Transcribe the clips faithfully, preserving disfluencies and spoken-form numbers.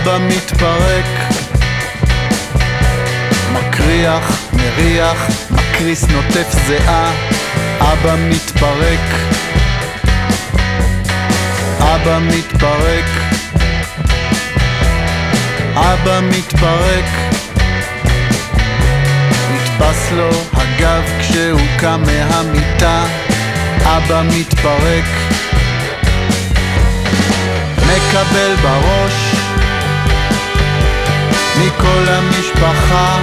אבא מתפרק, מקריח, מריח, מקריס, נוטף זהה. אבא מתפרק, אבא מתפרק, אבא מתפרק. נתפס לו הגב כשהוא קם מהמיטה. אבא מתפרק, מקבל בראש מכל המשפחה.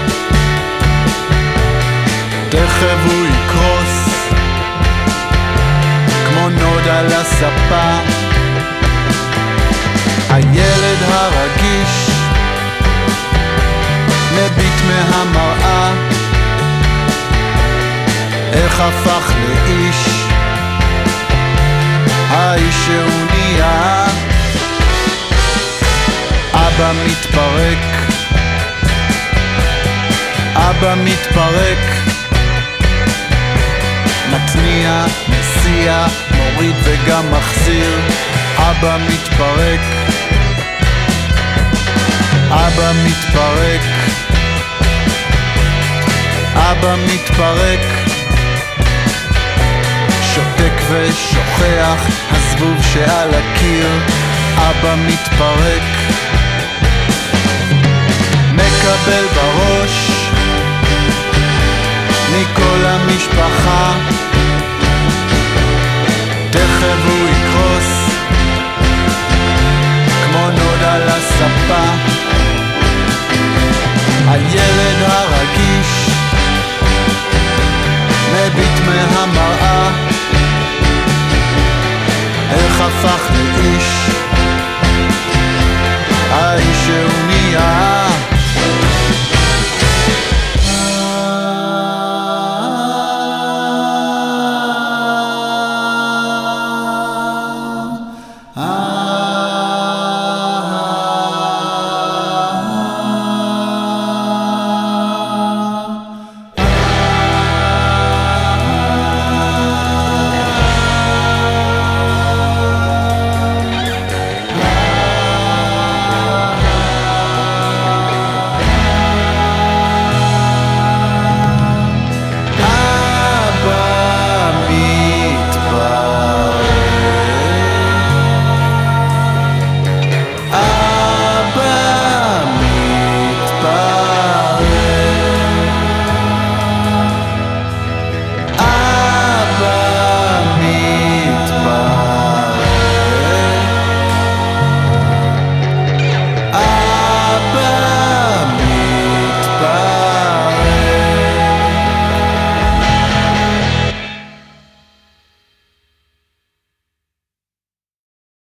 תכף הוא יקרוס כמו נוד על הספה. הילד הרגיש מביט מהמראה, איך הפך לאיש האיש שהוא נהיה. אבא מתפרק, אבא מתפרק, מתניע, מסיע, מוריד וגם מחזיר. אבא מתפרק, אבא מתפרק, אבא מתפרק. שותק ושוכח, הזבוב שעל הקיר. אבא מתפרק, מקבל